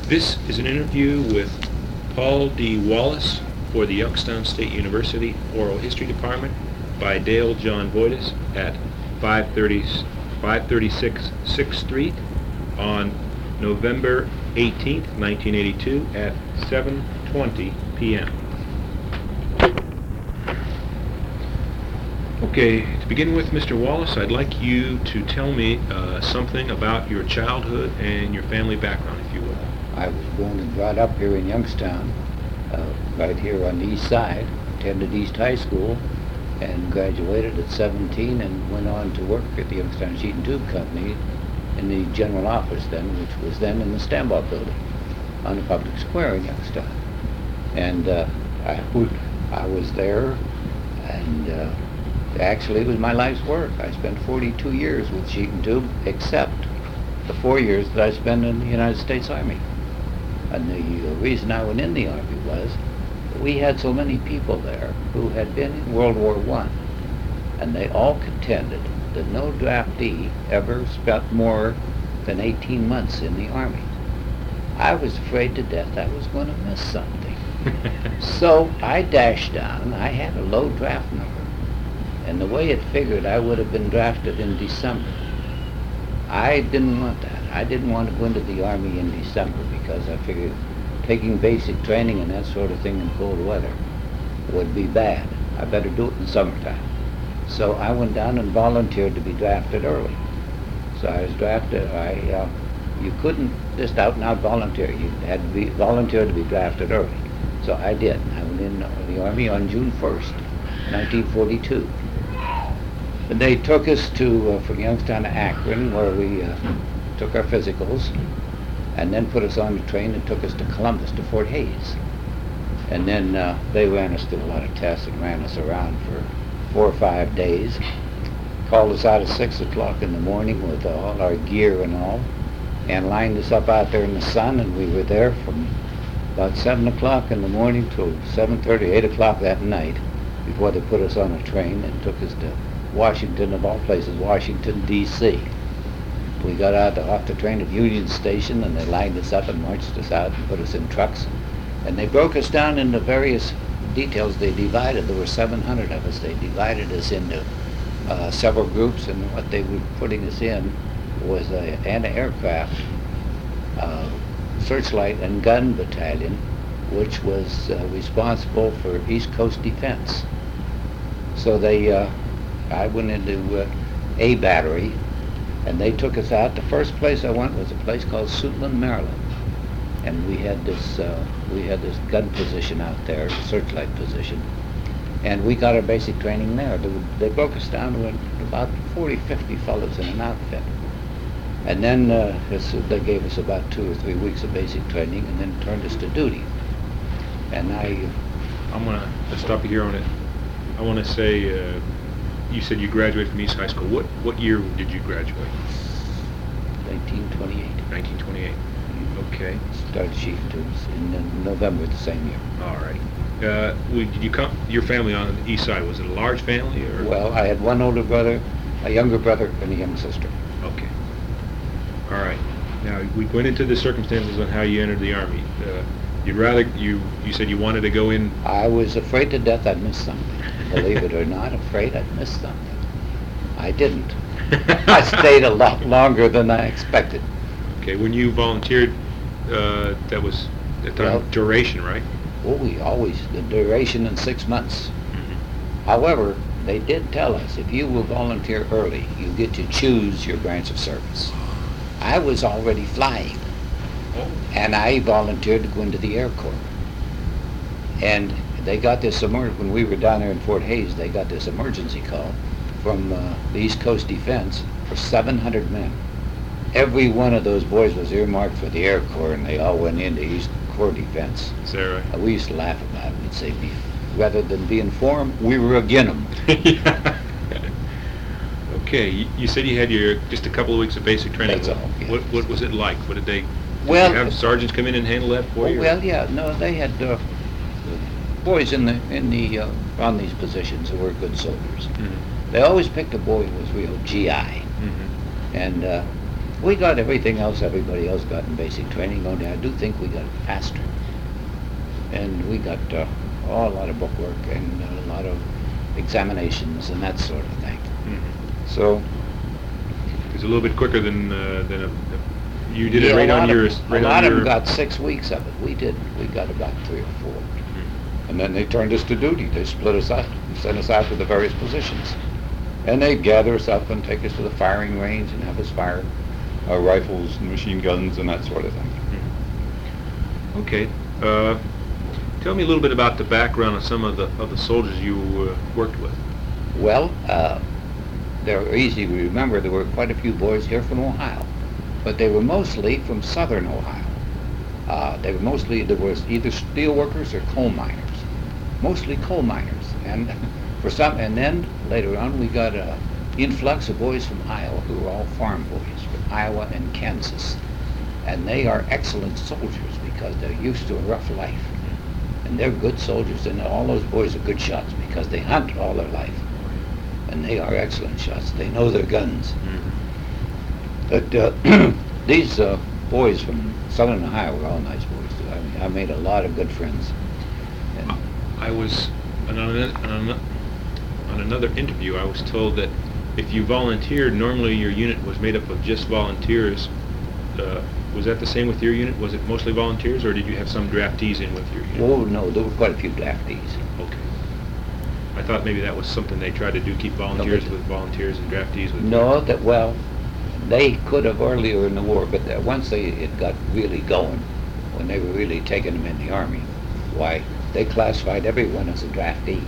This is an interview with Paul D. Wallace for the Youngstown State University Oral History Department by Dale John Voitis at 536 6th Street on November 18th, 1982 at 7:20 p.m. Okay, to begin with, Mr. Wallace, I'd like you to tell me something about your childhood and your family background, if you will. I was born and brought up here in Youngstown, right here on the east side, attended East High School, and graduated at 17 and went on to work at the Youngstown Sheet and Tube Company in the general office then, which was then in the Stambaugh building on the public square in Youngstown. And I was there, and actually it was my life's work. I spent 42 years with Sheet and Tube, except the 4 years that I spent in the United States Army. And the reason I went in the Army was that we had so many people there who had been in World War I, and they all contended that no draftee ever spent more than 18 months in the Army. I was afraid to death I was going to miss something. So I dashed down. I had a low draft number, and the way it figured, I would have been drafted in December. I didn't want that. I didn't want to go into the Army in December because I figured taking basic training and that sort of thing in cold weather would be bad. I better do it in summertime. So I went down and volunteered to be drafted early. So I was drafted. You couldn't just out and out volunteer. You had to be volunteer to be drafted early. So I did. I went in the Army on June 1st, 1942. And they took us from Youngstown to Akron, where we took our physicals, and then put us on the train and took us to Columbus, to Fort Hays. And then they ran us through a lot of tests and ran us around for 4 or 5 days. Called us out at 6 o'clock in the morning with all our gear and all, and lined us up out there in the sun, and we were there from about 7 o'clock in the morning till 7:30, 8 o'clock that night, before they put us on a train and took us to Washington, of all places, Washington, D.C. We got off the train at Union Station, and they lined us up and marched us out and put us in trucks. And they broke us down into various details. They divided, there were 700 of us, they divided us into several groups, and what they were putting us in was an anti-aircraft searchlight and gun battalion, which was responsible for East Coast defense. So I went into A Battery, and they took us out. The first place I went was a place called Suitland, Maryland, and we had this gun position out there, searchlight position, and we got our basic training there. They broke us down to about 40, 50 fellows in an outfit, and then they gave us about 2 or 3 weeks of basic training, and then turned us to duty. And I'm gonna stop you here on it. I want to say. You said you graduated from East High School. What year did you graduate? 1928. 1928. Okay. Started Sheet and Tubes in November the same year. All right. Did you come? Your family on the east side, was it a large family, or? Well, I had one older brother, a younger brother, and a young sister. Okay. All right. Now we went into the circumstances on how you entered the Army. You said you wanted to go in. I was afraid to death I'd miss something. Believe it or not, afraid I'd miss something. I didn't. I stayed a lot longer than I expected. Okay, when you volunteered, that was at the duration, right? Oh, the duration in 6 months. Mm-hmm. However, they did tell us, if you will volunteer early, you get to choose your branch of service. I was already flying, and I volunteered to go into the Air Corps. And they got this when we were down there in Fort Hays, they got this emergency call from the East Coast Defense for 700 men. Every one of those boys was earmarked for the Air Corps, and they all went into East Corps Defense. Is that right? We used to laugh about it. We'd say, rather than being for them, we were again them. Yeah. Okay, you said you had just a couple of weeks of basic training. That's all. Yeah. What was it like? What did they? Well, did you have sergeants come in and handle that for you? Well, yeah, no, they had boys on these positions who were good soldiers. Mm-hmm. They always picked a boy who was real GI, mm-hmm. and We got everything else everybody else got in basic training, only I do think we got it faster. And we got a lot of book work and a lot of examinations and that sort of thing. Mm-hmm. So It's a little bit quicker than you did it yeah, right on your. a lot of them got 6 weeks of it. We didn't. We got about 3 or 4. Mhm. And then they turned us to duty. They split us up and sent us out to the various positions. And they'd gather us up and take us to the firing range and have us fire our rifles and machine guns and that sort of thing. Okay. Tell me a little bit about the background of some of the soldiers you worked with. Well, they're easy to remember. There were quite a few boys here from Ohio, but they were mostly from southern Ohio. They were mostly, there was either steel workers or coal miners, mostly coal miners. And for some, and then later on we got an influx of boys from Iowa who were all farm boys from Iowa and Kansas. And they are excellent soldiers because they're used to a rough life. And they're good soldiers, and all those boys are good shots because they hunt all their life. And they are excellent shots. They know their guns. Mm-hmm. But these boys from southern Ohio were all nice boys too. I mean, I made a lot of good friends. And I was on another interview. I was told that if you volunteered, normally your unit was made up of just volunteers. Was that the same with your unit? Was it mostly volunteers, or did you have some draftees in with your unit? oh no, there were quite a few draftees. Okay. I thought maybe that was something they tried to do, keep volunteers No, with volunteers and draftees with. No, that well, they could have earlier in the war, but once it got really going, when they were really taking them in the army, why they classified everyone as a draftee.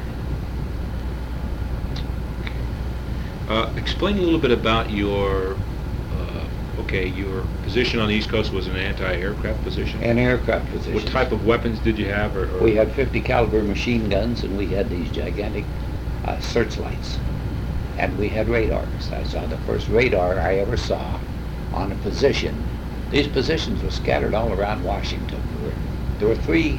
Explain a little bit about your your position on the East Coast was an anti-aircraft position. An aircraft position. What type of weapons did you have? Or We had 50 caliber machine guns, and we had these gigantic searchlights, and we had radars. I saw the first radar I ever saw on a position. These positions were scattered all around Washington. There were three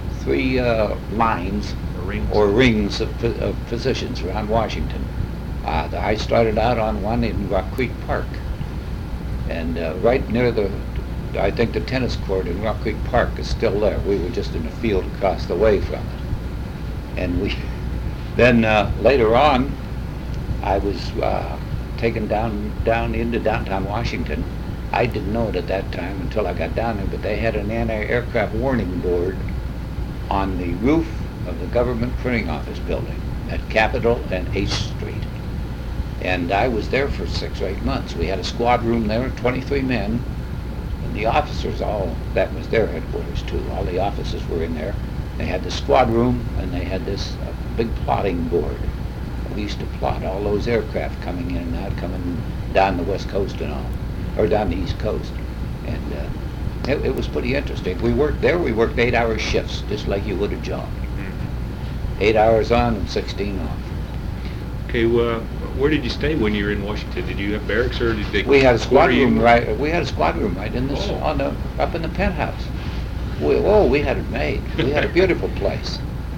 lines or rings of positions around Washington. I started out on one in Rock Creek Park, and right near I think the tennis court in Rock Creek Park is still there. We were just in a field across the way from it. And then later on, I was taken down into downtown Washington. I didn't know it at that time until I got down there, but they had an anti-aircraft warning board on the roof of the government printing office building at Capitol and H Street. And I was there for 6 or 8 months. We had a squad room there, 23 men, and the officers that was their headquarters too. All the officers were in there. They had the squad room, and they had this big plotting board. We used to plot all those aircraft coming in and out, coming down the West Coast and all, or down the East Coast. And it was pretty interesting. We worked 8-hour shifts, just like you would a job. 8 hours on and 16 off. Okay, where did you stay when you were in Washington? Did you have barracks, or did they? We had a squad room right. We had a squad room right in this Oh. up in the penthouse. We had it made. We had a beautiful place.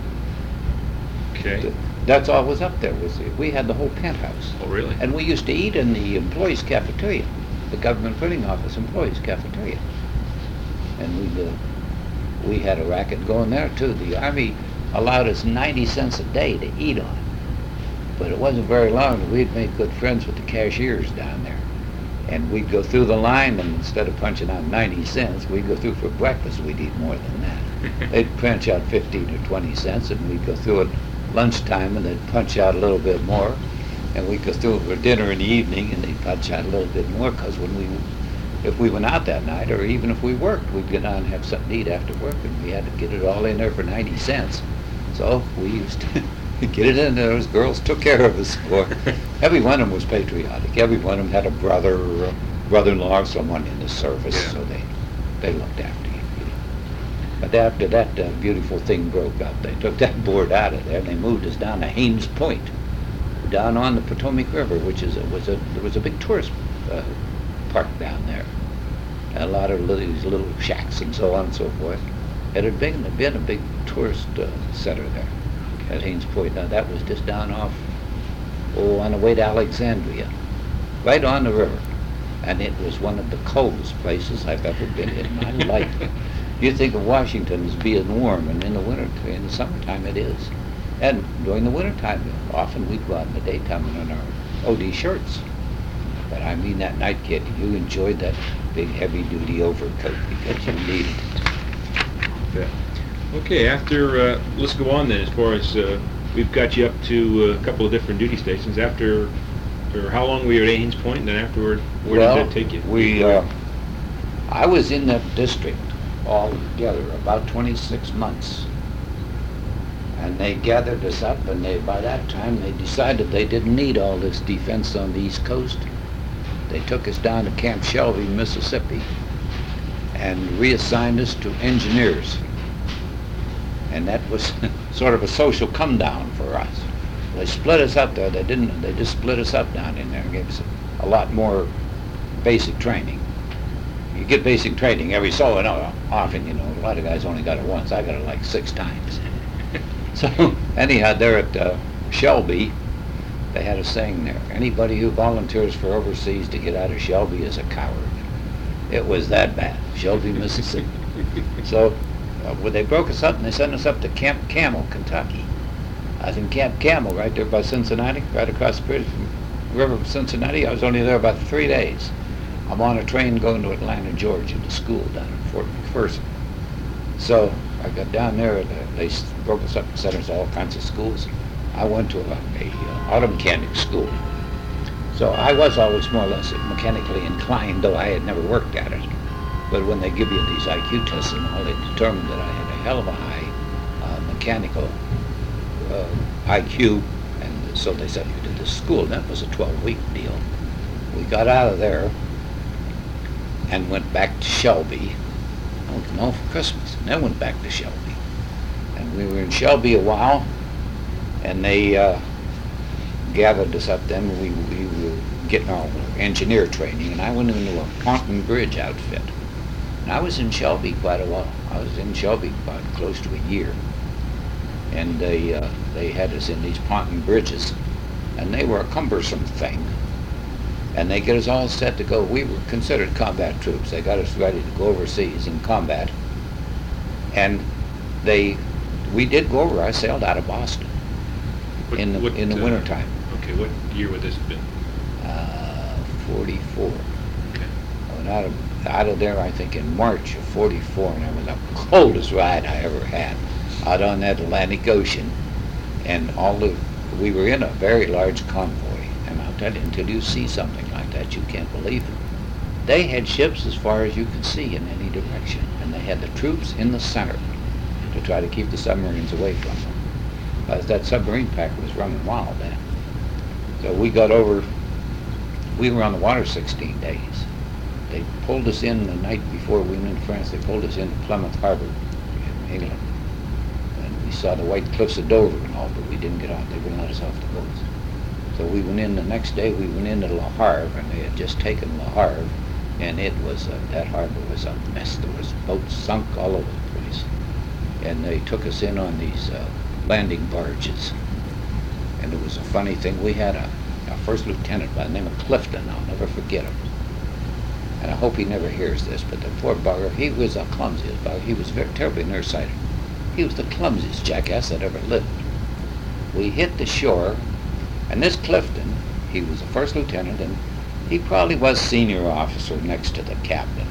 Okay. That's all was up there. We had the whole penthouse. Oh, really? And we used to eat in the employees' cafeteria, the government printing office employees' cafeteria. And we had a racket going there too. The Army allowed us 90 cents a day to eat on. But it wasn't very long. We'd make good friends with the cashiers down there. And we'd go through the line, and instead of punching out 90 cents, we'd go through for breakfast. We'd eat more than that. They'd punch out 15 or 20 cents, and we'd go through at lunchtime, and they'd punch out a little bit more. And we'd go through for dinner in the evening, and they'd punch out a little bit more, because if we went out that night, or even if we worked, we'd get on and have something to eat after work, and we had to get it all in there for 90 cents. So we used to get it in there. Those girls took care of us. Every one of them was patriotic. Every one of them had a brother or a brother-in-law or someone in the service, Yeah. so they looked after you. But after that beautiful thing broke up, they took that board out of there and they moved us down to Haynes Point, down on the Potomac River, which there was a big tourist park down there. A lot of these little shacks and so on and so forth. It had been a big tourist center there at Haynes Point. Now that was just down off, on the way to Alexandria, right on the river. and it was one of the coldest places I've ever been in my life. You think of Washington as being warm, and in the summertime it is. And during the wintertime, often we'd go out in the daytime in our OD shirts. But I mean that night, kid, you enjoyed that big heavy-duty overcoat because you needed it. Yeah. Okay, let's go on then as far as, we've got you up to a couple of different duty stations. Or how long were you at Ains Point, and then afterward, where did that take you? I was in that district altogether about 26 months. And they gathered us up, and by that time they decided they didn't need all this defense on the East Coast. They took us down to Camp Shelby, Mississippi, and reassigned us to engineers. And that was sort of a social come down for us. They split us up there. They just split us up down in there and gave us a lot more basic training. You get basic training every so often, a lot of guys only got it once. I got it like 6 times. So anyhow, there at Shelby, they had a saying there: anybody who volunteers for overseas to get out of Shelby is a coward. It was that bad, Shelby, Mississippi. So when they broke us up and they sent us up to Camp Camel, Kentucky. I was in Camp Camel right there by Cincinnati, right across the bridge from the river of Cincinnati. I was only there about 3 days. I'm on a train going to Atlanta, Georgia, to school down in Fort McPherson. So I got down there, they broke us up and sent us to all kinds of schools. I went to a auto mechanic school. So I was always more or less mechanically inclined, though I had never worked at it. But when they give you these IQ tests and all, they determined that I had a hell of a high mechanical IQ, and so they sent me to this school. And that was a 12-week deal. We got out of there and went back to Shelby. No, for Christmas. And then went back to Shelby. And we were in Shelby a while, and they gathered us up then. We were getting our engineer training, and I went into a Ponton Bridge outfit. And I was in Shelby quite a while. I was in Shelby about close to a year. And they had us in these Ponton bridges, and they were a cumbersome thing. And they get us all set to go. We were considered combat troops. They got us ready to go overseas in combat. And we did go over. I sailed out of Boston in the wintertime. Okay, what year would this have been? 44. Okay. I went out of there, I think, in March of 44, and it was the coldest ride I ever had out on that Atlantic Ocean. And we were in a very large convoy. And I'll tell you, until you see something like that, you can't believe it. They had ships as far as you could see in any direction, and they had the troops in the center to try to keep the submarines away from them. Because that submarine pack was running wild then. So we got over, we were on the water 16 days. They pulled us in the night before we went into France. They pulled us into Plymouth Harbor in England. And we saw the white cliffs of Dover and all, but we didn't get out. They wouldn't let us off the boats. So we went in the next day, we went into Le Havre, and they had just taken Le Havre, and it was, that harbor was a mess. There was boats sunk all over the place. And they took us in on these landing barges. And it was a funny thing. We had a first lieutenant by the name of Clifton. I'll never forget him. And I hope he never hears this, but the poor bugger, he was a clumsiest bugger. He was very terribly nearsighted. He was the clumsiest jackass that ever lived. We hit the shore, and this Clifton, he was a first lieutenant, and he probably was senior officer next to the captain.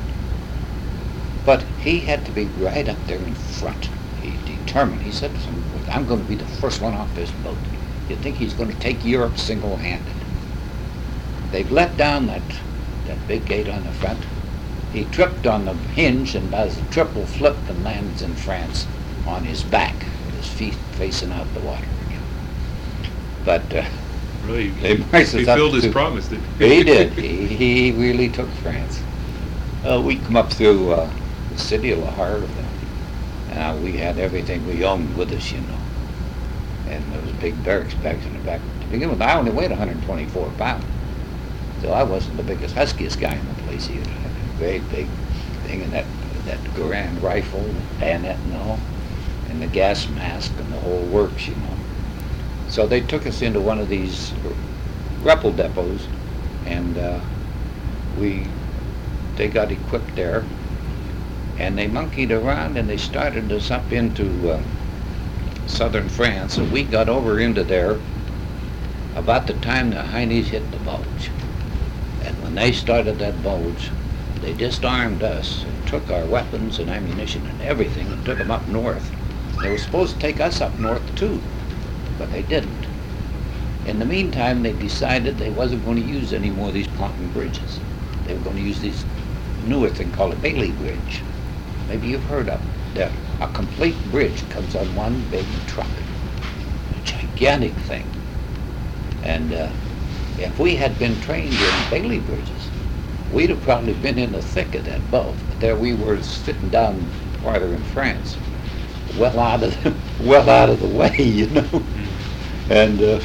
But he had to be right up there in front. He determined. He said to some, I'm going to be the first one off this boat. You think he's going to take Europe single-handed? They've let down that big gate on the front. He tripped on the hinge and does a triple flip and lands in France on his back, with his feet facing out the water again. But really, they he fulfilled his promise. He did. He really took France. We come up through the city of Le Havre, and we had everything we owned with us, And there was big barracks bags in the back. To begin with, I only weighed 124 pounds. So I wasn't the biggest, huskiest guy in the place. He had a very big thing, and that Garand rifle, and bayonet and all, and the gas mask and the whole works, So they took us into one of these grapple depots, and they got equipped there, and they monkeyed around, and they started us up into southern France, and we got over into there about the time the Heinies hit the bulge. And when they started that bulge, they disarmed us and took our weapons and ammunition and everything and took them up north. They were supposed to take us up north too, but they didn't. In the meantime, they decided they wasn't going to use any more of these pontoon bridges. They were going to use this newer thing called a Bailey Bridge. Maybe you've heard of it. A complete bridge comes on one big truck. A gigantic thing. And if we had been trained in Bailey bridges, we'd have probably been in the thick of that bulge. But there we were sitting down farther in France, well out of the way, you know. And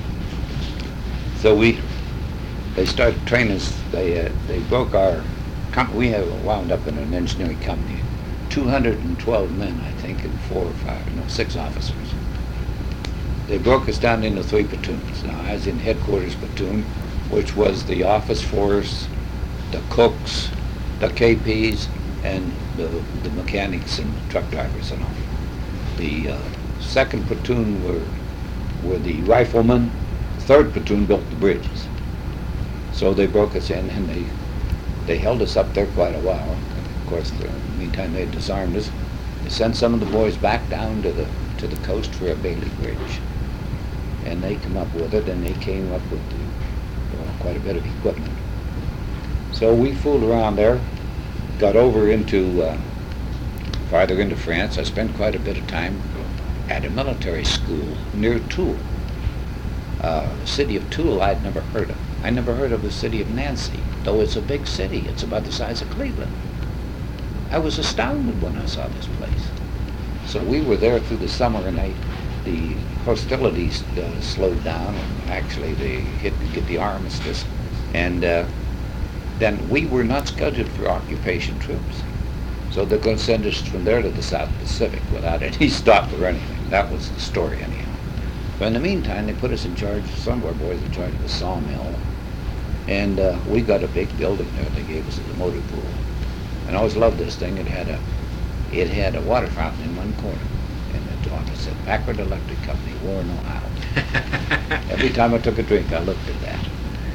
so they started training us. They broke our company. We had wound up in an engineering company, 212 men, I think, and 6 officers. They broke us down into 3 platoons. Now, I was in headquarters platoon, which was the office force, the cooks, the KPs, and the mechanics and truck drivers and all. The 2nd platoon were the riflemen. 3rd platoon built the bridges. So they broke us in, and they held us up there quite a while. Of course, in the meantime, they disarmed us. They sent some of the boys back down to the coast for a Bailey Bridge. And they come up with it, and they came up with quite a bit of equipment. So we fooled around there, got over into farther into France. I spent quite a bit of time at a military school near Toul. The city of Toul I'd never heard of. I never heard of the city of Nancy, though it's a big city. It's about the size of Cleveland. I was astounded when I saw this place. So we were there through the summer, and the hostilities slowed down, and actually they hit to get the armistice. And then we were not scheduled for occupation troops. So they're going to send us from there to the South Pacific without any stop or anything. That was the story anyhow. But in the meantime, they put us in charge, some of our boys in charge of the sawmill. And we got a big building there they gave us as a motor pool. And I always loved this thing. It had a water fountain in one corner. And the office said, Packard Electric Company, Warren, Ohio. Every time I took a drink, I looked at that.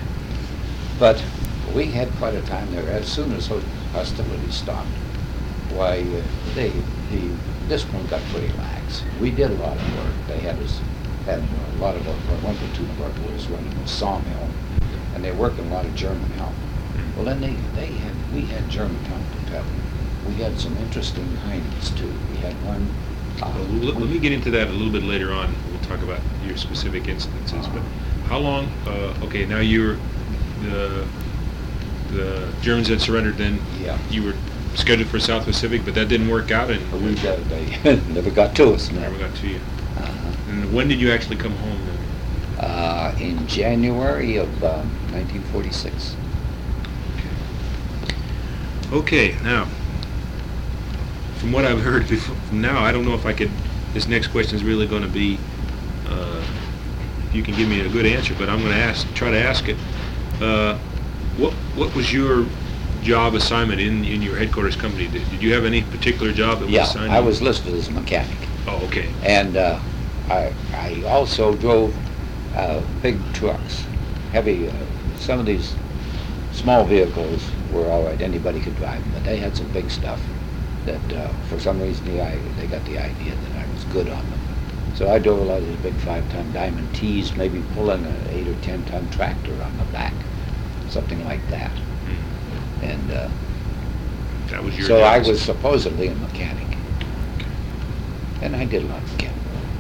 But we had quite a time there. As soon as hostilities stopped, why, the discipline got pretty lax. We did a lot of work. They had a lot of one platoon of our boys running a sawmill, and they worked in a lot of German help. Well, then we had German help to tell. We had some interesting Heinies too. We had one. Let me get into that a little bit later on. We'll talk about your specific instances. But how long? Okay, now the Germans had surrendered. Then you were scheduled for South Pacific, but that didn't work out, and they never got to us. Never got to you. And when did you actually come home then? In January of 1946. Okay, now, from what I've heard from now, I don't know if I could, this next question is really going to be, if you can give me a good answer, but I'm going to try to ask it. What was your job assignment in your headquarters company? Did you have any particular job that was assigned? Yeah, I was listed as a mechanic. Oh, okay. And I also drove big trucks, heavy. Some of these small vehicles were all right, anybody could drive them, but they had some big stuff that for some reason they got the idea that I was good on them. So I drove a lot of these big 5-ton Diamond T's, maybe pulling an 8 or 10-ton tractor on the back, something like that. And that was your so job. I was supposedly a mechanic, and I did a lot of mechanical.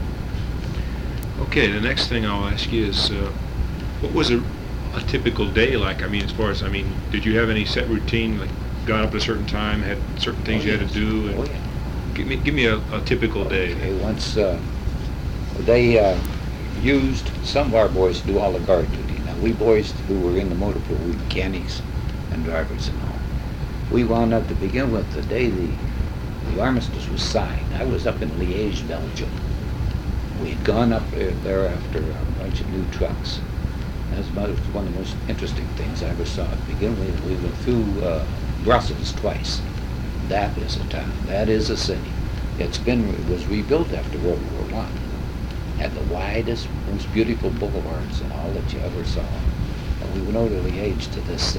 Okay, the next thing I'll ask you is, what was a typical day like? I mean, did you have any set routine, like got up at a certain time, had certain things you had to do? And give me a typical day. Okay, once they used some of our boys to do all the guard duty. Now, we boys who were in the motor pool, we mechanics and drivers and all. We wound up to begin with the day the armistice was signed. I was up in Liège, Belgium. We had gone up there after a bunch of new trucks. That's one of the most interesting things I ever saw. To begin with, we went through Brussels twice. That is a town. That is a city. It was rebuilt after World War I. Had the widest, most beautiful boulevards and all that you ever saw. And we went over the age to this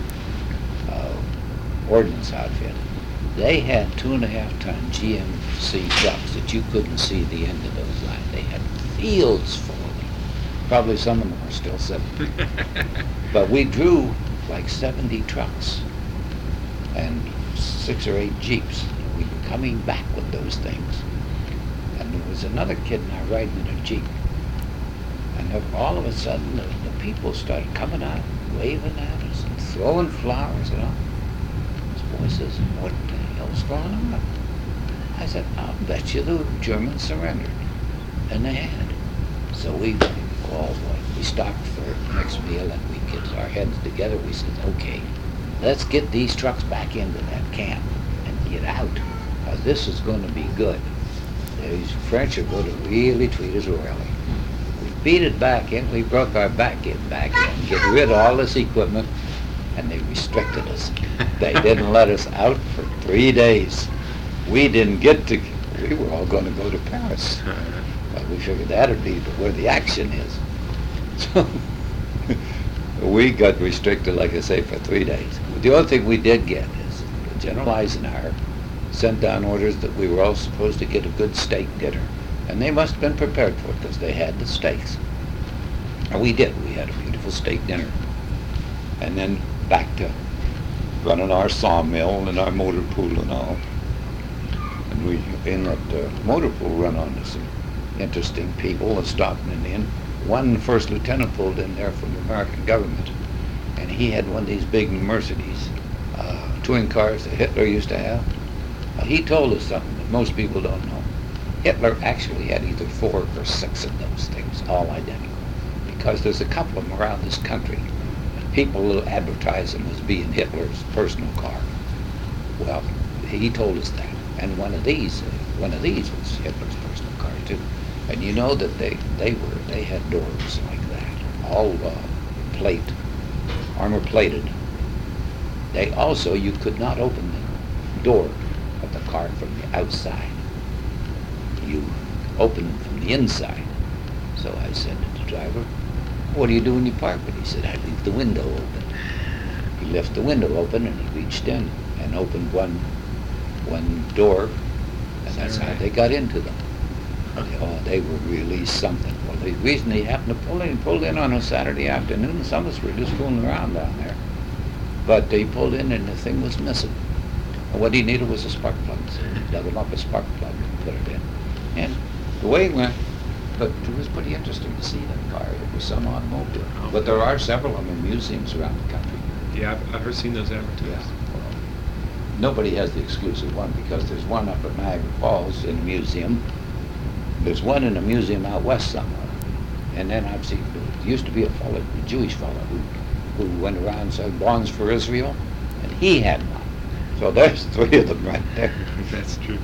ordnance outfit. They had 2.5-ton GMC trucks that you couldn't see the end of those lines. They had fields full of them. Probably some of them are still sitting. But we drew like 70 trucks and 6 or 8 Jeeps. We were coming back with those things. And there was another kid and I riding in a Jeep. And then all of a sudden, the people started coming out, waving at us and throwing flowers and all. This boy says, "What the hell's going on?" I said, "I'll bet you the Germans surrendered." And they had. So we stopped for the next meal and we get our heads together. We said, "Okay, let's get these trucks back into that camp and get out. Because this is going to be good. These French are going to really treat us royally." We beat it back in. We broke our back in, get rid of all this equipment, and they restricted us. They didn't let us out for 3 days. We didn't get to. We were all going to go to Paris. But we figured that'd be where the action is. So we got restricted, like I say, for 3 days. But the only thing we did get is General Eisenhower sent down orders that we were all supposed to get a good steak dinner. And they must have been prepared for it because they had the steaks. And we did. We had a beautiful steak dinner. And then back to running our sawmill and our motor pool and all. And we, in that motor pool, run onto some interesting people, stopping and in. One first lieutenant pulled in there from the American government. And he had one of these big Mercedes touring cars that Hitler used to have. He told us something that most people don't know. Hitler actually had either 4 or 6 of those things, all identical. Because there's a couple of them around this country. And people will advertise them as being Hitler's personal car. Well, he told us that. And one of these was Hitler's personal car too. And you know that they had doors like that, all armor plated. They also, you could not open the door of the car from the outside. You open them from the inside. So I said to the driver, "What do you do when you park it?" He said, "I leave the window open." He left the window open and he reached in and opened one door, and that's how they got into them. Oh, they were really something. Well, the reason they happened to pulled in on a Saturday afternoon, some of us were just fooling around down there. But they pulled in and the thing was missing. And what he needed was a spark plug. So he dug him up a spark plug and put it in. And the way it went, but it was pretty interesting to see that car. It was some automobile. But there are several of them in museums around the country. Yeah, I've heard seen those advertised. Yeah. Well, nobody has the exclusive one because there's one up at Niagara Falls in a museum. There's one in a museum out west somewhere. And then I've seen, there used to be a Jewish fellow who went around and said bonds for Israel, and he had one. So there's 3 of them right there. That's true.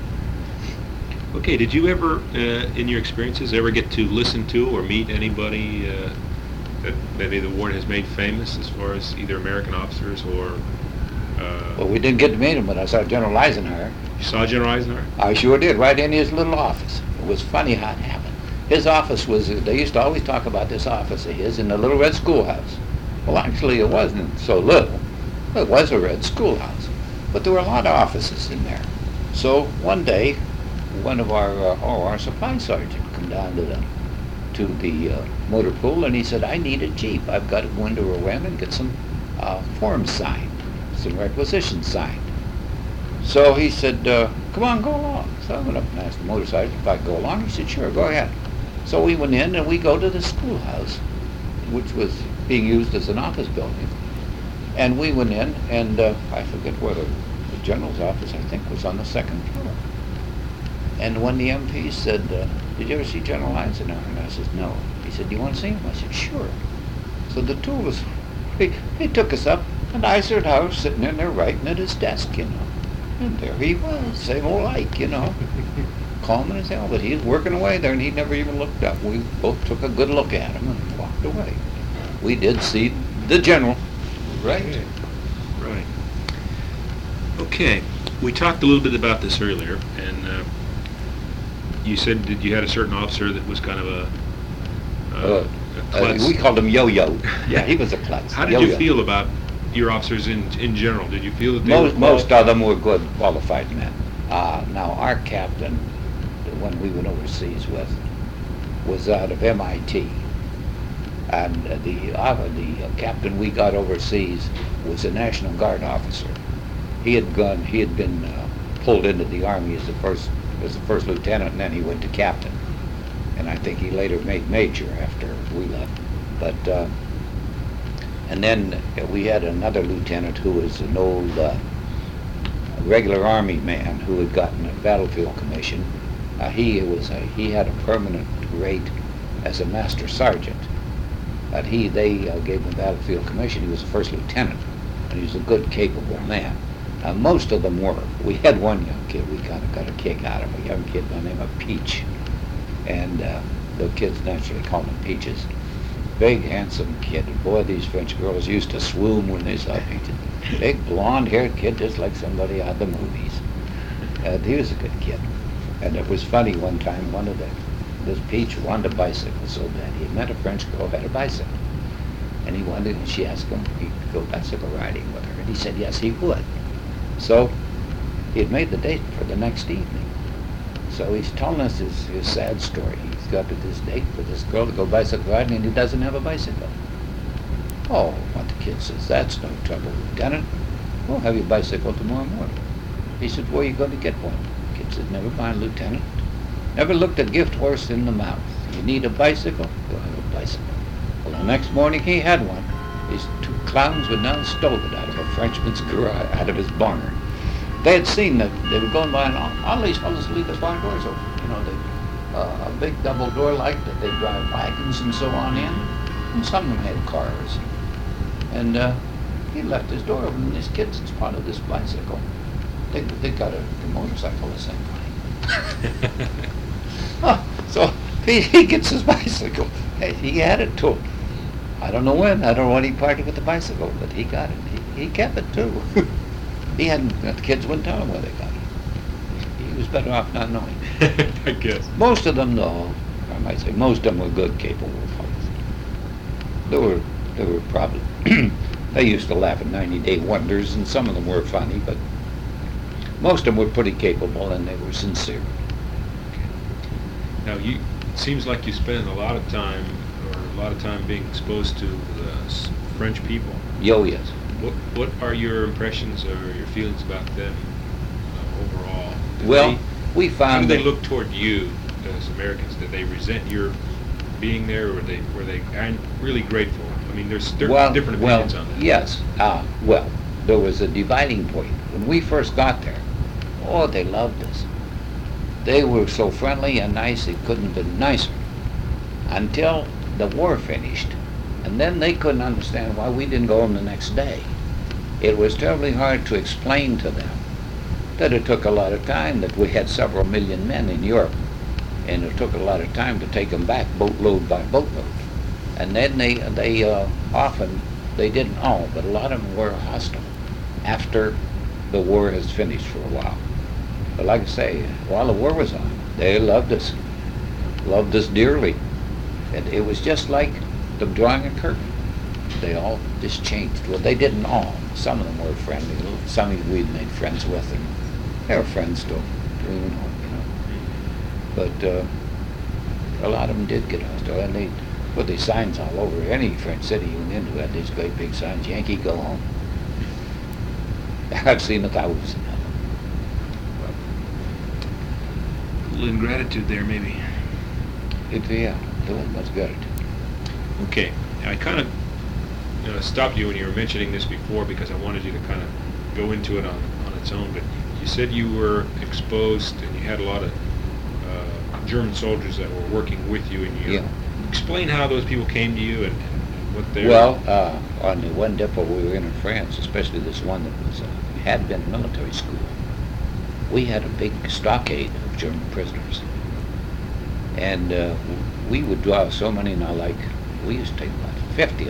Okay, did you ever, in your experiences, ever get to listen to or meet anybody that maybe the war has made famous as far as either American officers or... Well, we didn't get to meet him, but I saw General Eisenhower. You saw General Eisenhower? I sure did, right in his little office. It was funny how it happened. His office was, they used to always talk about this office of his in the Little Red Schoolhouse. Well, actually, it wasn't so little. It was a red schoolhouse. But there were a lot of offices in there. So one day, one of our supply sergeant come down to the motor pool, and he said, "I need a Jeep. I've got to go into Rouen and get some forms signed, some requisitions signed." So he said, "Come on, go along." So I went up and asked the motor sergeant if I could go along. He said, "Sure, go ahead." So we went in and we go to the schoolhouse, which was being used as an office building. And we went in, and I forget whether the general's office, I think, was on the 2nd floor. And when the MP said, "Did you ever see General Eisenhower?" And I said, "No." He said, "Do you want to see him?" I said, "Sure." So the 2 of us, he took us up, and Eisenhower was sitting in there writing at his desk, you know. And there he was, same old Ike, you know, calm as hell. But he was working away there, and he never even looked up. We both took a good look at him and walked away. we did see the general. Right. Okay. Right. Okay. We talked a little bit about this earlier, and you said that you had a certain officer that was kind of a klutz. We called him Yo-Yo. Yeah, he was a klutz. How did Yo-Yo. you feel about your officers in general? Did you feel that they were Most of them were good, qualified men. Now, our captain, the one we went overseas with, was out of MIT. And the captain we got overseas was a National Guard officer. He had been pulled into the Army as the first lieutenant, and then he went to captain. And I think he later made major after we left. But and then we had another lieutenant who was an old regular Army man who had gotten a battlefield commission. He had a permanent rate as a master sergeant. But they gave him a battlefield commission. He was a first lieutenant, and he was a good, capable man. Most of them were. We had one young kid we kind of got a kick out of, a young kid by the name of Peach. And the kids naturally called him Peaches. Big, handsome kid. And boy, these French girls used to swoon when they saw Peaches. Big, blonde-haired kid, just like somebody out of the movies. He was a good kid. And it was funny one time, this Peach wanted a bicycle so bad. He met a French girl who had a bicycle. And she asked him if he could go bicycle riding with her. And he said yes, he would. So he had made the date for the next evening. So he's telling us his sad story. He's got to this date for this girl to go bicycle riding, and he doesn't have a bicycle. Oh, what the kid says, that's no trouble, Lieutenant. We'll have your bicycle tomorrow morning. He said, where are you going to get one? The kid said, never mind, Lieutenant. Never looked a gift horse in the mouth. You need a bicycle? You'll have a bicycle. Well, the next morning he had one. These two clowns would now stole it out of a Frenchman's garage, out of his barn. They had seen that they were going by, and all these fellows leave the barn doors open. You know, a big double door like that they drive wagons and so on in, and some of them had cars. And he left his door open, and his kids spotted this bicycle. They got a motorcycle the same way. So he gets his bicycle. Hey, he had it too. I don't know when. I don't know when he parted with the bicycle, but he got it. He kept it too. The kids wouldn't tell him where they got it. He was better off not knowing. I guess. Most of them, though, I might say, most of them were good, capable fellows. There were probably, they used to laugh at 90-day wonders, and some of them were funny, but most of them were pretty capable, and they were sincere. Now, it seems like you spend a lot of time being exposed to French people. Yo, yes. What are your impressions or your feelings about them overall? We found how do they look toward you as Americans? Did they resent your being there, or were they really grateful? I mean, there's different opinions on that. Yes. There was a dividing point. When we first got there, they loved us. They were so friendly and nice, it couldn't have been nicer. Until the war finished. And then they couldn't understand why we didn't go home the next day. It was terribly hard to explain to them that it took a lot of time, that we had several million men in Europe, and it took a lot of time to take them back boatload by boatload. And then they often, they didn't all, but a lot of them were hostile after the war has finished for a while. But like I say, while the war was on, they loved us dearly. And it was just like them drawing a curtain. They all just changed. Well, they didn't all. Some of them were friendly. Some we'd made friends with, and they were friends still. But a lot of them did get hostile, and they put these signs all over. Any French city you went into had these great big signs, Yankee, go home. I've seen 1,000 of them. A little ingratitude there, maybe. Yeah, there wasn't much gratitude. Okay, I kind of stopped you when you were mentioning this before because I wanted you to kind of go into it on its own, but you said you were exposed and you had a lot of German soldiers that were working with you in Europe. Yeah. Explain how those people came to you and what their... Well, on the one depot we were in France, especially this one that had been military school, we had a big stockade of German prisoners. And we would draw so many, we used to take about 50 of them.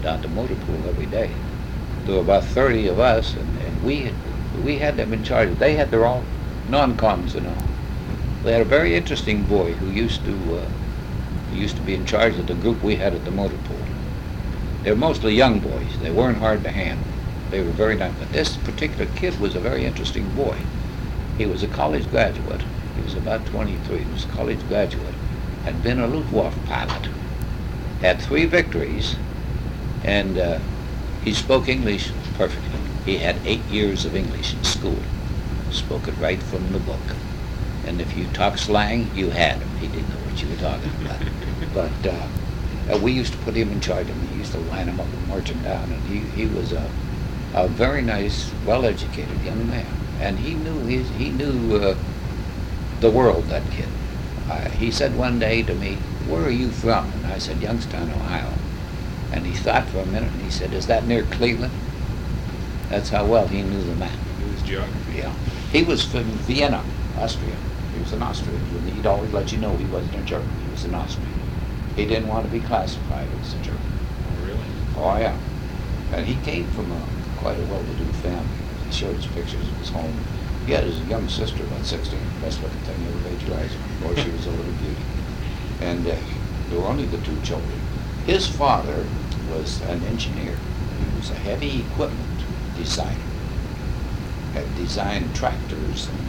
down to motor pool every day. There were about 30 of us, and we had them in charge. They had their own non-coms and all. They had a very interesting boy who used to be in charge of the group we had at the motor pool. They were mostly young boys. They weren't hard to handle. They were very nice. But this particular kid was a very interesting boy. He was a college graduate. He was about 23. He was a college graduate. Had been a Luftwaffe pilot. Had 3 victories. And he spoke English perfectly. He had 8 years of English in school. Spoke it right from the book. And if you talk slang, you had him. He didn't know what you were talking about. But we used to put him in charge of him. We used to line him up and march him down. And he was a very nice, well-educated young man. And he knew the world, that kid. He said one day to me, "Where are you from?" And I said, "Youngstown, Ohio." And he thought for a minute, and he said, "Is that near Cleveland?" That's how well he knew the map. It was geography. Yeah. He was from Vienna, Austria. He was an Austrian. He'd always let you know he wasn't a German. He was an Austrian. He didn't want to be classified as a German. Oh, really? Oh, yeah. And he came from quite a well-to-do family. He showed us pictures of his home. He had his young sister, about 16, best looking thing you ever laid your eyes on. Boy, she was a little beauty. And there were only the 2 children. His father was an engineer. He was a heavy equipment designer. Had designed tractors and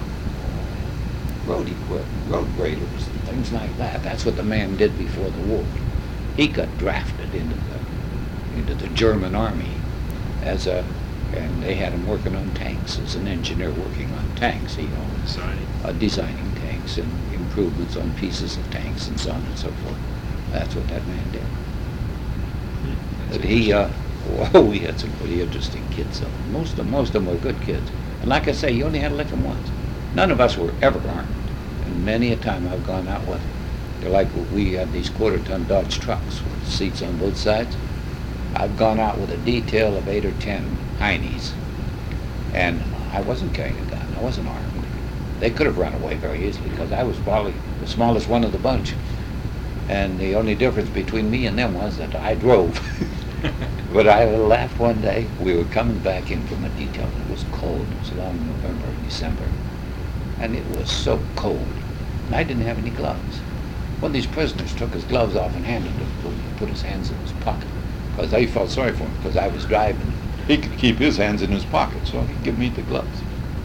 road equipment, road graders and things like that. That's what the man did before the war. He got drafted into the German army and they had him working on tanks as an engineer working on tanks, designing tanks and improvements on pieces of tanks and so on and so forth. That's what that man did. But we had some pretty interesting kids. So most of them were good kids. And like I say, you only had to lick them once. None of us were ever armed. And many a time I've gone out with, they're like we had these quarter-ton Dodge trucks with seats on both sides. I've gone out with a detail of 8 or 10 Heinies, and I wasn't carrying a gun. I wasn't armed. They could have run away very easily because I was probably the smallest one of the bunch. And the only difference between me and them was that I drove. But I laughed one day. We were coming back in from a detail. It was cold. It was around November, December. And it was so cold. And I didn't have any gloves. One of these prisoners took his gloves off and handed them to him, put his hands in his pocket. Because they felt sorry for him because I was driving. He could keep his hands in his pocket, so he'd give me the gloves.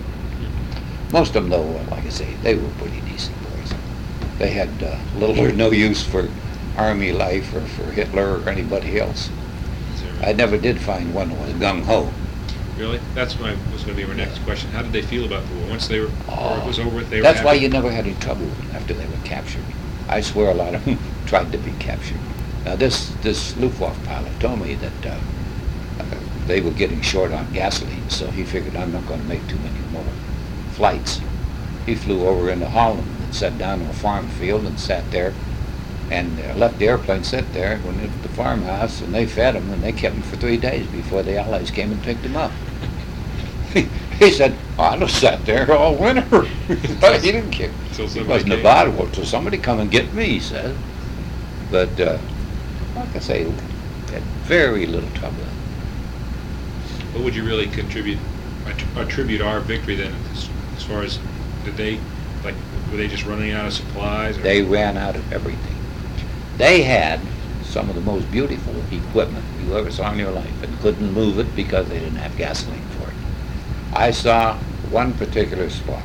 Most of them, though, like I say, they were pretty decent boys. They had little or no use for army life or for Hitler or anybody else. I never did find one who was gung-ho. Really? That's was going to be our next question. How did they feel about the war? Once it was over, they were That's happy? why you never had any trouble after they were captured. I swear a lot of them tried to be captured. Now this Luftwaffe pilot told me that they were getting short on gasoline, so he figured I'm not going to make too many more flights. He flew over into Holland and sat down on a farm field and sat there and left the airplane sit there when at the farmhouse, and they fed him and they kept him for 3 days before the Allies came and picked him up. He said, "I just sat there all winter." He didn't care. He wasn't about it. Well, till somebody come and get me, he said. But like I say, had very little trouble. What would you really attribute our victory then, as far as were they just running out of supplies? Or? They ran out of everything. They had some of the most beautiful equipment you ever saw in your life and couldn't move it because they didn't have gasoline for it. I saw one particular spot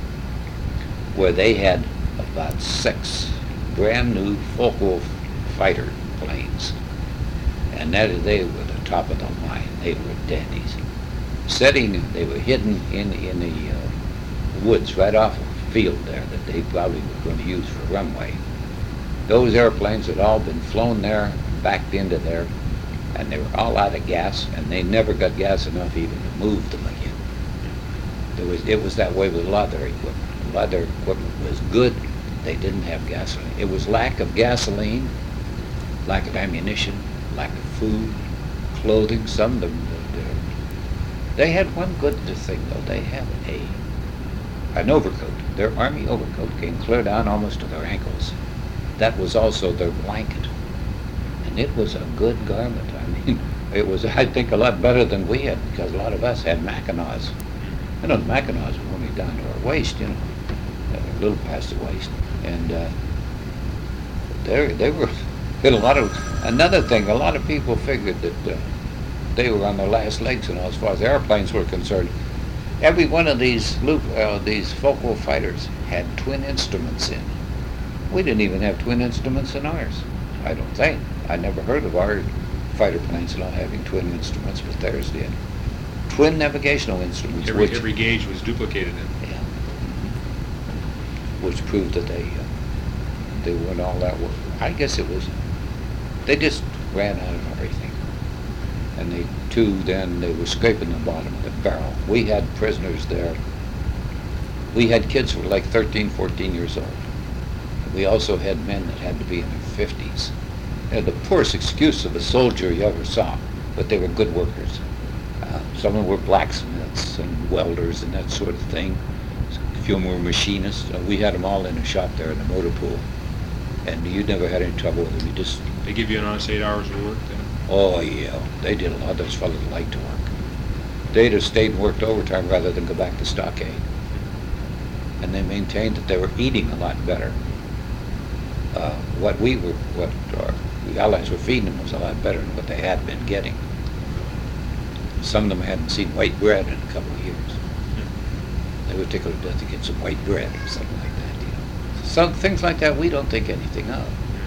where they had about 6 brand new Focke-Wulf fighter planes. And they were the top of the line. They were dandies. They were hidden in the woods right off a field there that they probably were going to use for runway. Those airplanes had all been flown there, backed into there, and they were all out of gas, and they never got gas enough even to move them again. It was that way with a lot of their equipment. A lot of their equipment was good. They didn't have gasoline. It was lack of gasoline, lack of ammunition, lack of food, clothing. Some of them, they had one good thing though. They had an overcoat. Their army overcoat came clear down almost to their ankles. That was also their blanket. And it was a good garment. I mean, it was, I think, a lot better than we had, because a lot of us had Mackinaws. You know, the Mackinaws were only down to our waist, you know, a little past the waist. And they were, did a lot of, another thing, a lot of people figured that they were on their last legs, you know, as far as airplanes were concerned. Every one of these Fokker fighters had twin instruments in. We didn't even have twin instruments in ours, I don't think. I never heard of our fighter planes not having twin instruments, but theirs did. Twin navigational instruments. Every gauge was duplicated in. Yeah. Which proved that they weren't all that work. I guess it was, they just ran out of everything. And they were scraping the bottom of the barrel. We had prisoners there. We had kids who were like 13, 14 years old. We also had men that had to be in their 50s. They had the poorest excuse of a soldier you ever saw, but they were good workers. Some of them were blacksmiths and welders and that sort of thing. A few of them were machinists. We had them all in a shop there in the motor pool. And you never had any trouble with them. You just... They give you an honest 8 hours of work then? Oh, yeah. They did a lot. Those fellows liked to work. They'd have stayed and worked overtime rather than go back to stockade. And they maintained that they were eating a lot better. What the Allies were feeding them was a lot better than what they had been getting. Some of them hadn't seen white bread in a couple of years. They would tickle to death to get some white bread or something like that, you know. Some things like that we don't think anything of,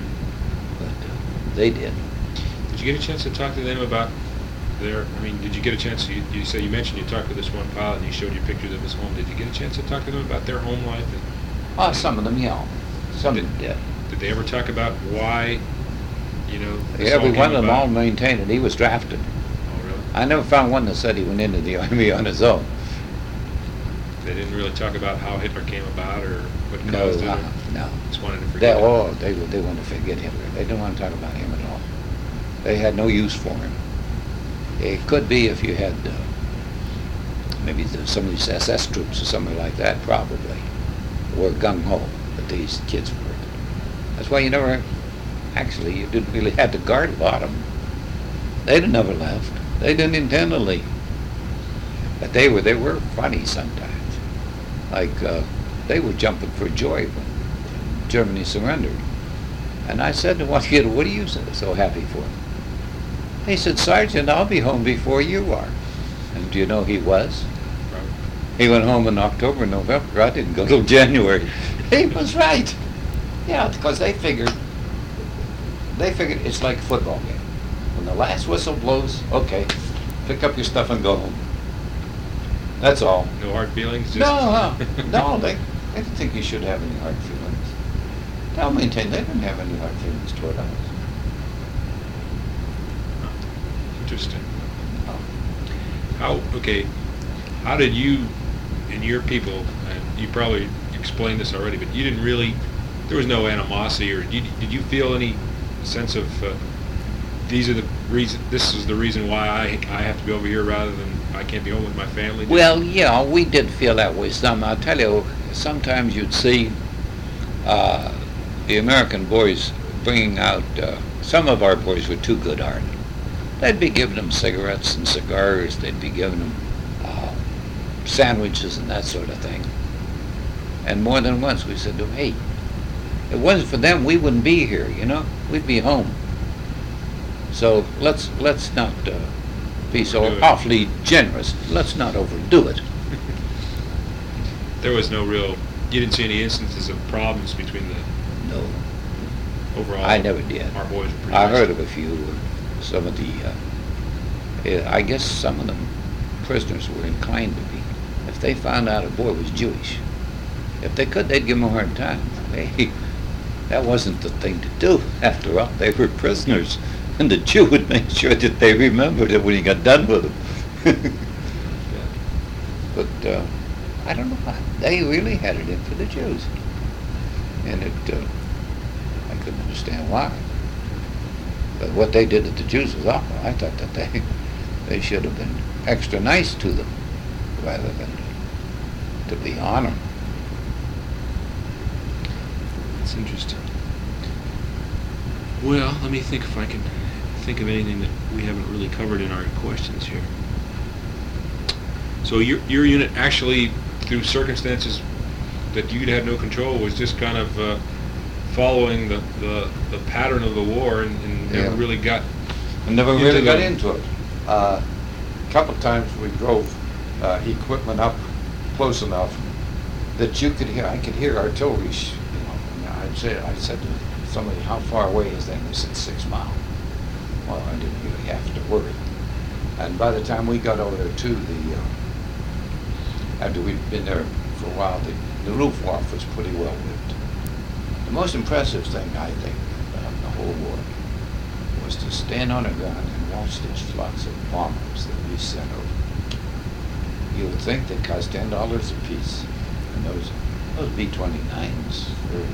but they did. Did you get a chance to talk to them about did you get a chance, you mentioned you talked to this one pilot and he showed you pictures of his home. Did you get a chance to talk to them about their home life? Some of them, yeah. Some of them did. Did they ever talk about why, every one of them all maintained it. He was drafted. Oh, really? I never found one that said he went into the Army on his own. They didn't really talk about how Hitler came about or what caused it? No. Just wanted to forget him. They wanted to forget Hitler. They didn't want to talk about him at all. They had no use for him. It could be if you had maybe some of these SS troops or something like that, probably, were gung-ho, but these kids weren't. That's why you didn't really have to guard a lot of them. They'd never left. They didn't intend to leave. But they were funny sometimes. Like, they were jumping for joy when Germany surrendered. And I said to one kid, "What are you so happy for?" He said, "Sergeant, I'll be home before you are." And do you know he was? Right. He went home in October, November. I didn't go till January. He was right. Yeah, because they figured it's like a football game. When the last whistle blows, okay, pick up your stuff and go home. That's all. No hard feelings? No, they didn't think you should have any hard feelings. They'll maintain they didn't have any hard feelings toward us. Interesting. How did you and your people, and you probably explained this already, but you didn't really, there was no animosity, or did you feel any sense of, this is the reason why I have to be over here rather than I can't be home with my family? Well, yeah, we did feel that way some. I'll tell you, sometimes you'd see the American boys bringing out, some of our boys were too good-hearted. They'd be giving them cigarettes and cigars, they'd be giving them sandwiches and that sort of thing. And more than once we said to them, "Hey, if it wasn't for them, we wouldn't be here, you know? We'd be home. So let's not be so awfully generous. Let's not overdo it." There was no real, you didn't see any instances of problems between the... No. Overall, I never did. Our boys were pretty I nice. heard of a few. Some of the, I guess some of them prisoners were inclined to be. If they found out a boy was Jewish, if they could, they'd give him a hard time. That wasn't the thing to do. After all, they were prisoners, and the Jew would make sure that they remembered it when he got done with them. But I don't know. They really had it in for the Jews, and I couldn't understand why. But what they did to the Jews was awful. I thought that they should have been extra nice to them rather than to be on them. It's interesting. Well, let me think if I can think of anything that we haven't really covered in our questions here. So your unit actually, through circumstances that you'd had no control, was just kind of following the pattern of the war and never Yeah. really got I never into really got the- into it. A couple times we drove equipment up close enough that you could hear, I could hear artillery, I said to somebody, how far away is that? And they said 6 miles. Well, I didn't really have to worry. And by the time we got over there too, after we'd been there for a while, the Luftwaffe was pretty well whipped. The most impressive thing, I think, of the whole war was to stand on a gun and watch these flocks of bombers that we sent over. You would think they cost $10 a piece. And those B-29s, or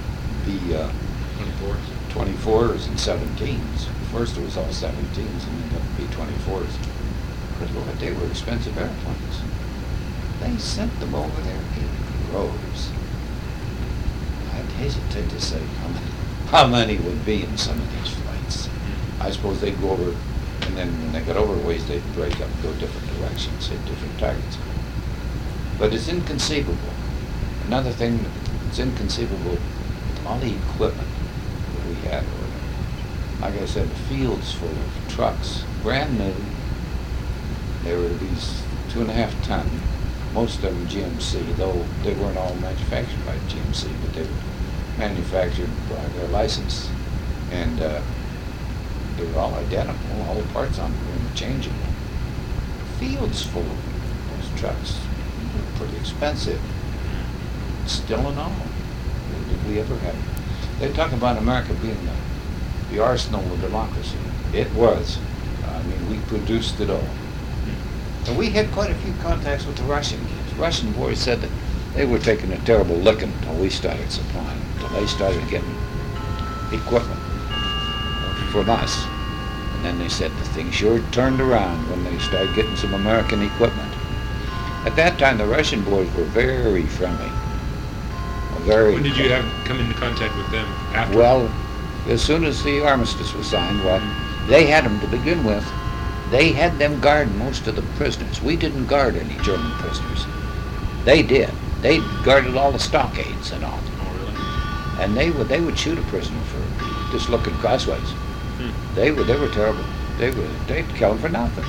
B-24s and 17s. First it was all 17s and then the B-24s. Good Lord, they were expensive airplanes. They sent them over there in droves. I'd hesitate to say how many would be in some of these flights. I suppose they'd go over, and then when they got over a ways, they'd break up and go different directions, hit different targets. But it's inconceivable. Another thing that's inconceivable, all the equipment that we had over there. Like I said, the fields full of trucks, brand new. They were these 2.5 ton, most of them GMC, though they weren't all manufactured by GMC, but they were manufactured by their license. And they were all identical, all the parts on them were interchangeable. Fields full of those trucks. They were pretty expensive. Still in all. Did we ever have? They talk about America being the arsenal of democracy. It was. I mean, we produced it all. And we had quite a few contacts with the Russian kids. Russian boys said that they were taking a terrible licking until we started supplying, until they started getting equipment from us. And then they said the thing sure turned around when they started getting some American equipment. At that time, the Russian boys were very friendly. Very. When did you come into contact with them? After? Well, as soon as the armistice was signed, well, they had them to begin with. They had them guard most of the prisoners. We didn't guard any German prisoners. They did. They guarded all the stockades and all. Oh, really? And they would shoot a prisoner for just looking crossways. They were terrible. They'd kill them for nothing.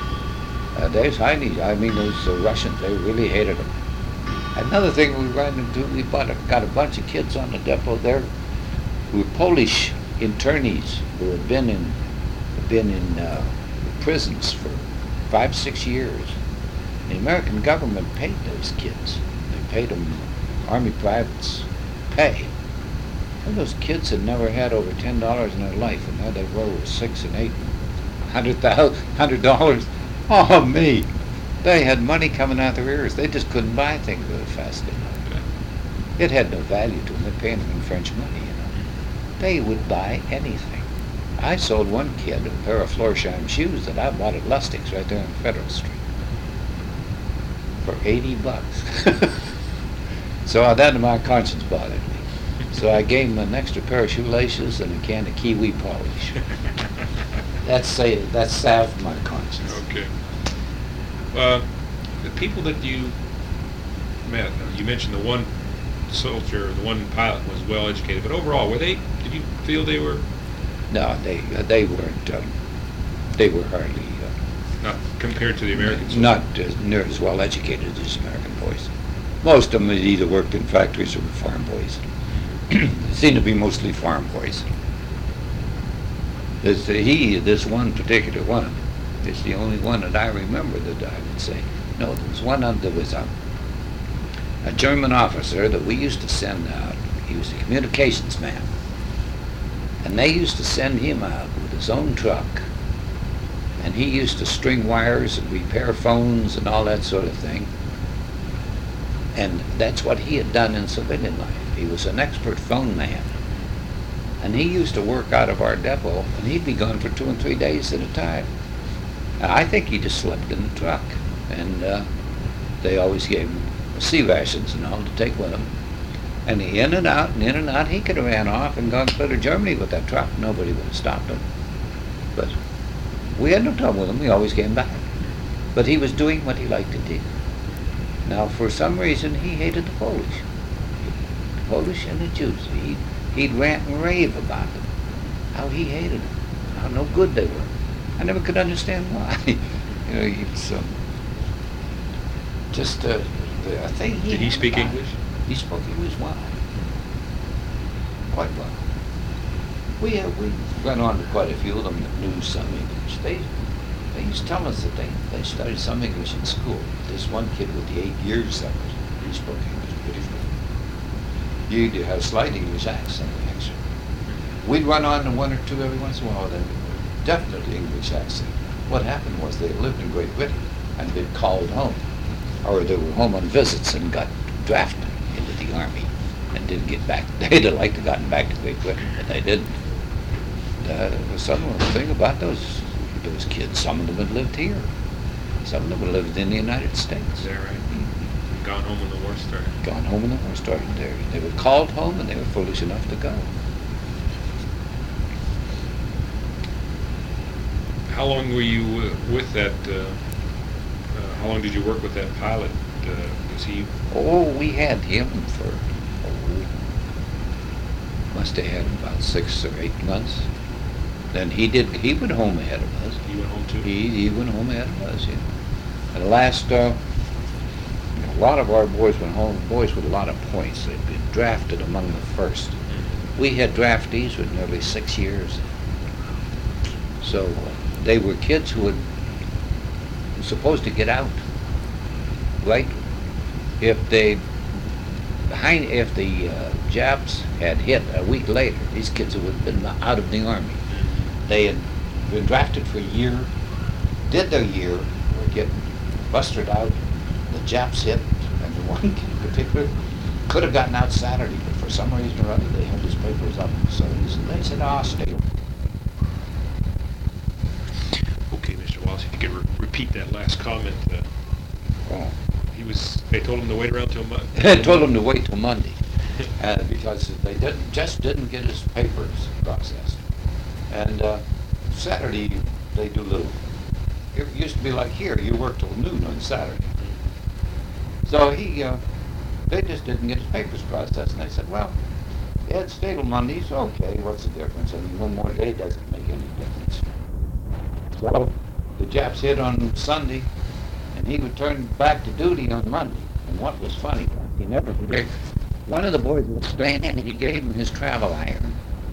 Those Russians, they really hated them. Another thing we ran into, we got a bunch of kids on the depot there who were Polish internees who had been in prisons for 5-6 years. The American government paid those kids. They paid them Army privates pay. And those kids had never had over $10 in their life, and now they were with $6 and $8, $100. Oh me! They had money coming out their ears. They just couldn't buy things really fast enough. It had no value to them. They're paying them in French money, They would buy anything. I sold one kid a pair of Florsheim shoes that I bought at Lustig's right there on Federal Street for $80. So that my conscience bothered me. So I gave him an extra pair of shoelaces and a can of kiwi polish. That salved my conscience. Okay. The people that you met, you mentioned the one soldier, the one pilot was well educated, but overall, did you feel they were? No, they weren't. They were hardly. Not compared to the Americans? Not near as well educated as American boys. Most of them had either worked in factories or were farm boys. They seemed to be mostly farm boys. This one particular one, is the only one that I remember that I would say. No, there was one there was a German officer that we used to send out. He was a communications man. And they used to send him out with his own truck. And he used to string wires and repair phones and all that sort of thing. And that's what he had done in civilian life. He was an expert phone man. And he used to work out of our depot, and he'd be gone for 2 and 3 days at a time. I think he just slept in the truck. And they always gave him sea rations and all to take with him. And in and out, and in and out, he could have ran off and gone clear to Germany with that truck. Nobody would have stopped him. But we had no trouble with him. We always came back. But he was doing what he liked to do. Now, for some reason, he hated the Polish. The Polish and the Jews. He'd rant and rave about them. How he hated them. How no good they were. I never could understand why. You know, it's just the thing he Did he had speak about it. English? He spoke English well. Quite well. We went on to quite a few of them that knew some English. They used to tell us that they studied some English in school. This one kid with the 8 years of it, he spoke English pretty fluent. You had a slight English accent, actually. We'd run on to one or two every once in a while, then definitely English accent. What happened was they lived in Great Britain and been called home, or they were home on visits and got drafted into the army and didn't get back. They'd have liked to have gotten back to Great Britain, but they didn't. Some of the thing about those kids, some of them had lived here. Some of them had lived in the United States. Is that right? Gone home when the war started. Gone home when the war started there. They were called home and they were foolish enough to go. How long were you with that? How long did you work with that pilot? Was he? Oh, we had him for, must have had him about 6 or 8 months. Then he went home ahead of us. He went home too. He went home ahead of us, yeah. And the last, a lot of our boys went home, boys with a lot of points. They'd been drafted among the first. We had draftees with nearly 6 years. So they were kids who were supposed to get out, right? If the Japs had hit a week later, these kids would have been out of the army. They had been drafted for a year, did their year, were getting busted out. The Japs hit, and the one kid in particular could have gotten out Saturday, but for some reason or other they held his papers up. So they said, stay. Okay, Mr. Wallace, if you could repeat that last comment. Oh. They told him to wait around till Monday. They told him to wait till Monday, because they didn't get his papers processed. And Saturday they do little. It used to be like here, you work till noon on Saturday. So they just didn't get his papers processed, and they said, well, Ed stayed till Monday, so okay, what's the difference? I mean, one more day doesn't make any difference. So the Japs hit on Sunday, and he returned back to duty on Monday. And what was funny, he never forget, one of the boys was staying in, and he gave him his travel iron.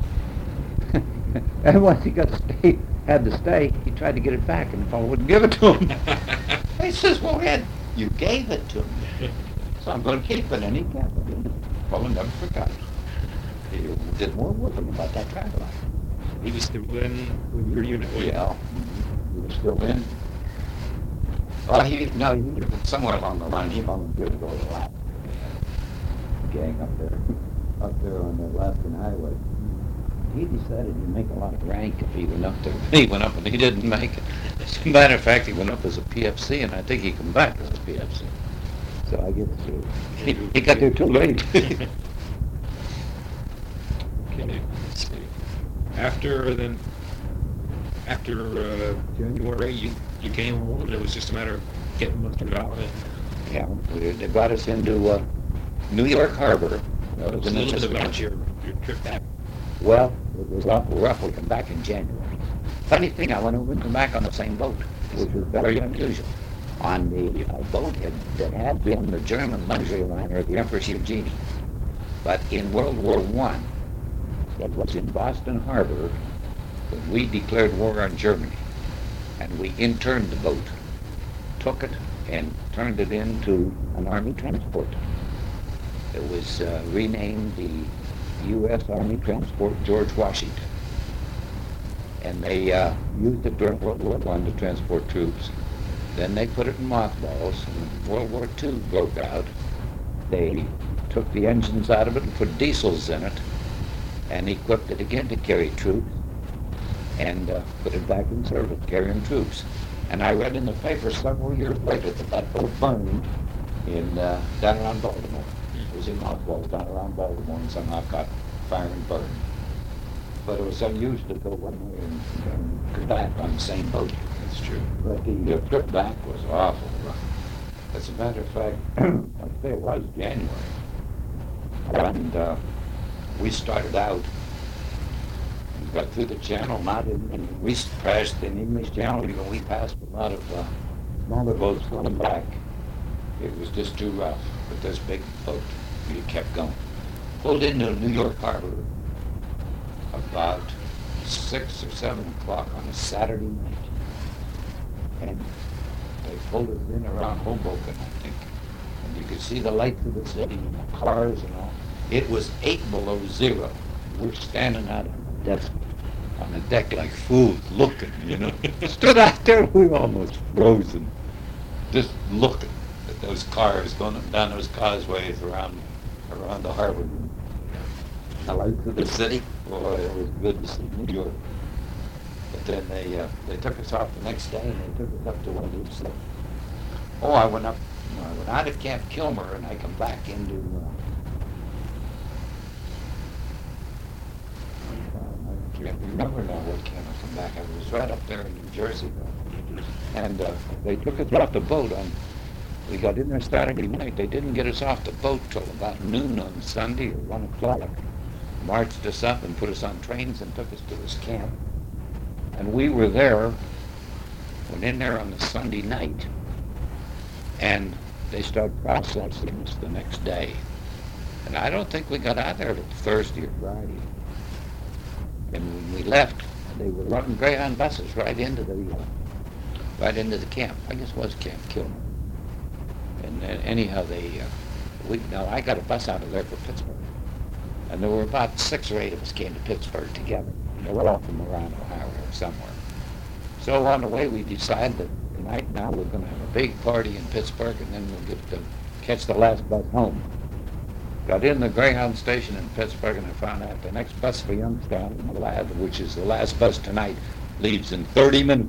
And once he had to stay, he tried to get it back, and the fellow wouldn't give it to him. He says, well, Ed, you gave it to me, so I'm going to keep it. And he kept it. The fellow never forgot it. He did more with him about that travel iron. He was still in with your unit. Yeah, he was still in. Well, he was somewhere along the line. He volunteered to go to the lab. Gang up there on the Alaskan Highway. He decided he'd make a lot of rank if he went up there. He went up and he didn't make it. As a matter of fact, he went up as a PFC, and I think he came back as a PFC. So I guess he got there too late. Okay. Let's see. After January, you came home, and it was just a matter of getting mustered out. Yeah, they brought us into New York Harbor. Tell us a little bit about your trip back. Well, it was rough. We come back in January. Funny thing, I went over and come back on the same boat, which was very unusual. On the boat that had been the German luxury liner, the Empress Eugenie. But in World War I, that was in Boston Harbor, when we declared war on Germany. And we interned the boat, took it, and turned it into an Army transport. It was renamed the U.S. Army Transport George Washington. And they used it during World War I to transport troops. Then they put it in mothballs. When World War II broke out, they took the engines out of it and put diesels in it and equipped it again to carry troops and put it back in service, carrying troops. And I read in the paper several years later that boat burned in down around Baltimore. was in mothballs down around Baltimore and somehow caught fire and burned. But it was unusual to go one way and come back on the same boat. That's true. But the trip back was awful rough. As a matter of fact, I'd say it was January. And we started out, we got through the channel, not in, and we crashed in English Channel, even we passed a lot of smaller boats coming back. It was just too rough, but this big boat, we kept going. Pulled into New York Harbor about 6 or 7 o'clock on a Saturday night. And they pulled us in around Hoboken, I think. And you could see the lights of the city and the cars and all. It was 8 below zero. We're standing out on the deck like fools, looking, you know. Stood out there, we were almost frozen. Just looking at those cars going down those causeways around the harbor. The lights of the city. Boy, it was good to see New York. But then they took us off the next day and they took us up to one of these. I went out of Camp Kilmer and I come back into. I can't remember now what camp I come back. I was right up there in New Jersey, and they took us off the boat on. We got in there Saturday night. They didn't get us off the boat till about noon on Sunday or 1 o'clock. Marched us up and put us on trains and took us to this camp. And we were there, went in there on the Sunday night, and they started processing us the next day. And I don't think we got out there till Thursday or Friday. And when we left, they were running Greyhound buses right into the camp. I guess it was Camp Kilmer. And anyhow, I got a bus out of there for Pittsburgh. And there were about 6 or 8 of us came to Pittsburgh together. They were all from around Ohio or somewhere. So on the way, we decided that tonight now we're going to have a big party in Pittsburgh, and then we'll get to catch the last bus home. Got in the Greyhound station in Pittsburgh, and I found out the next bus for Youngstown, which is the last bus tonight, leaves in 30 minutes.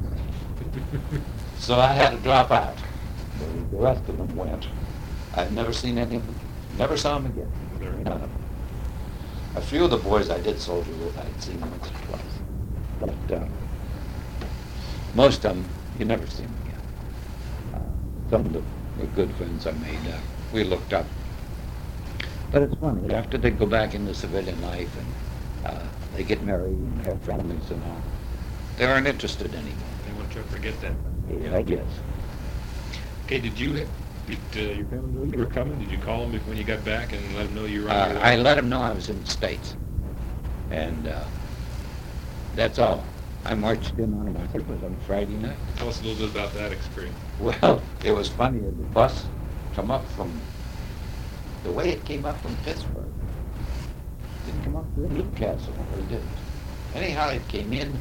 So I had to drop out. The rest of them went. I've never seen any of them. Never saw them again. None of them. A few of the boys I did soldier with, I'd seen them once or twice. But most of them, you never see them again. Some of them were good friends I made. We looked up. But it's funny, after they go back into civilian life and they get married and have families and all, they aren't interested anymore. They want to forget that. Yeah, I guess. Okay, did you your family know you were coming? Did you call them when you got back and let them know you were on your way? I let them know I was in the States. And that's all. I marched in on, I think it was on Friday night. Tell us a little bit about that experience. Well, it was funny. The bus come up from, the way it came up from Pittsburgh, didn't come up through Newcastle, or it didn't. Anyhow, it came in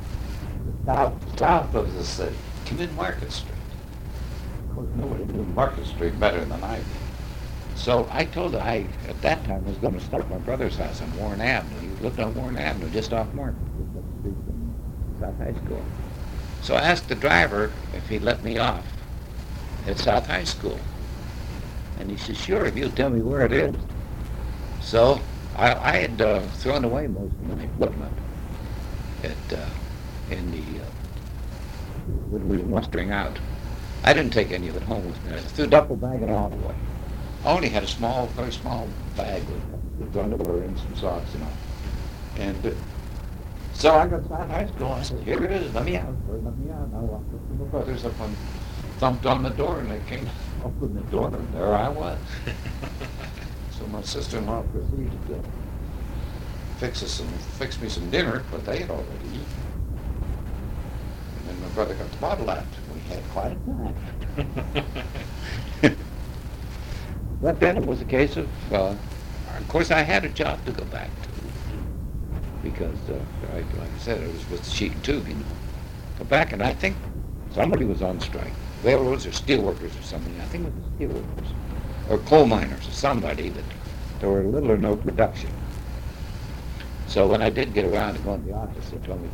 south of the city, came in Market Street. Of course, nobody knew Market Street better than I did. So I told her at that time, I was going to stop at my brother's house on Warren Avenue. He lived on Warren Avenue, just off Market, just up the street from South High School. So I asked the driver if he'd let me off at South High School. And he said, sure, if you'll tell me where it is. So I had thrown away most of my equipment when we were mustering out. I didn't take any of it home with me. I threw a duffel bag and all away. I only had a very small bag with underwear and some socks and all. And so I got to South High School. I said, here it is, let me out. Let me out. And I walked up to my brothers up and thumped on the door, and they came open the door, and there I was. So my sister-in-law proceeded to fix me some dinner, but they had already eaten. And then my brother got the bottle out. We had quite a time. But then it was a case of course, I had a job to go back to because, like I said, it was with the sheet and tube, you know. Go back, and I think somebody was on strike. Railroads or steelworkers or something. I think it was the steelworkers or coal miners or somebody that there were little or no production. So when I did get around to going to the office, they told me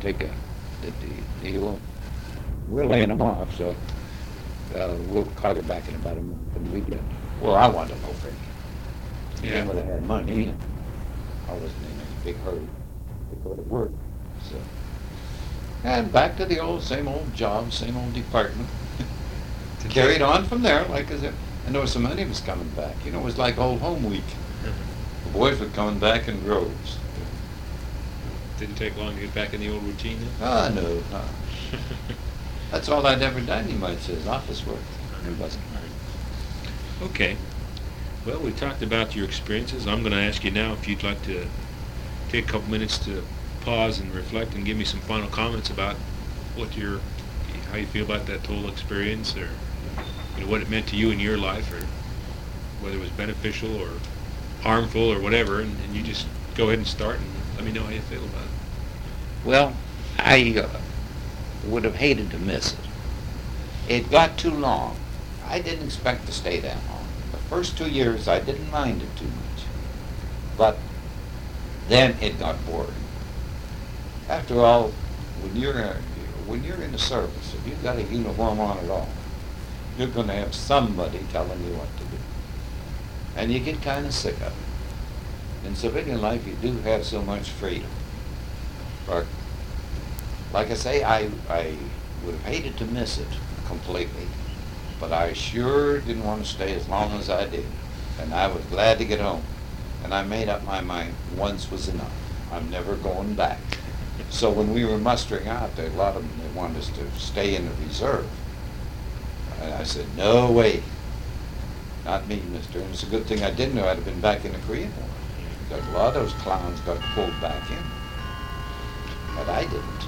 we're laying them off, so we'll call you back in about a month. And we did. Well, I wanted to know for you. Yeah. Then when I had money, I wasn't in any big hurry to go to work. So, and back to the same old job, same old department. Carried on from there, like as if, and there was some money was coming back. You know, it was like old home week. The boys were coming back in droves. Didn't take long to get back in the old routine then? Ah, no. That's all I'd ever done, you might say, is office work. It wasn't. Okay. Well, we talked about your experiences. I'm going to ask you now if you'd like to take a couple minutes to pause and reflect and give me some final comments about how you feel about that whole experience, or what it meant to you in your life, or whether it was beneficial or harmful or whatever, and you just go ahead and start and let me know how you feel about it. Well, I would have hated to miss it. It got too long. I didn't expect to stay that long. The first 2 years, I didn't mind it too much. But then it got boring. After all, when you're in the service, if you've got a uniform on at all, you're going to have somebody telling you what to do. And you get kind of sick of it. In civilian life, you do have so much freedom. But like I say, I would have hated to miss it completely. But I sure didn't want to stay as long as I did. And I was glad to get home. And I made up my mind, once was enough. I'm never going back. So when we were mustering out, a lot of them, they wanted us to stay in the reserve. And I said, no way. Not me, mister. And it's a good thing I didn't know. I'd have been back in the Korean War. Because a lot of those clowns got pulled back in. But I didn't.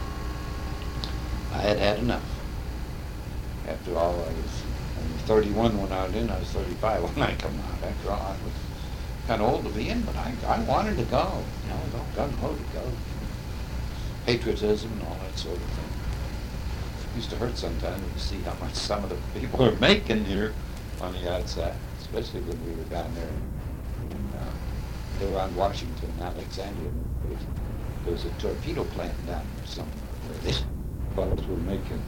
I had had enough. After all, I was only 31 when I was in. I was 35 when I come out. After all, I was kind of old to be in, but I wanted to go. You know, gung-ho to go. Patriotism and all that sort of thing. It used to hurt sometimes to see how much some of the people are making here on the outside, especially when we were down there they were on Washington, Alexandria. There was a torpedo plant down there somewhere where these fellows were making,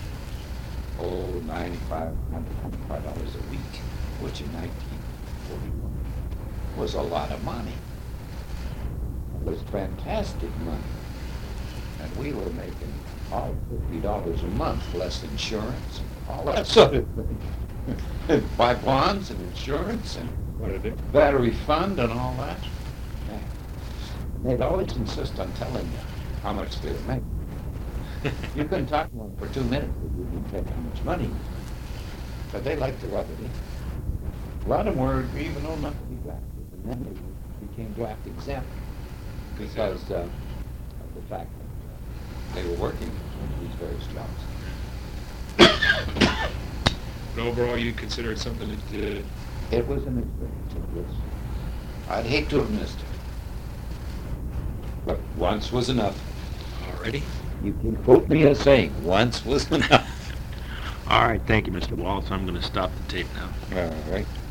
$95, $125 a week, which in 1941 was a lot of money. It was fantastic money. And we were making all $50 a month, plus insurance and all that sort of thing. Buy bonds and insurance and battery fund and all that. Yeah. They'd always insist on telling you how much they were making. You couldn't talk to them for 2 minutes if you didn't tell how much money you made. But they liked to rub it in. A lot of them were even old enough to be drafted, and then they became draft exempt because of the fact that they were working in these various jobs. But overall, you consider it something that... It was an experience. I'd hate to have missed it. But once was enough. Alrighty. You can quote me as saying, once was enough. All right, thank you, Mr. Wallace. I'm going to stop the tape now. All right.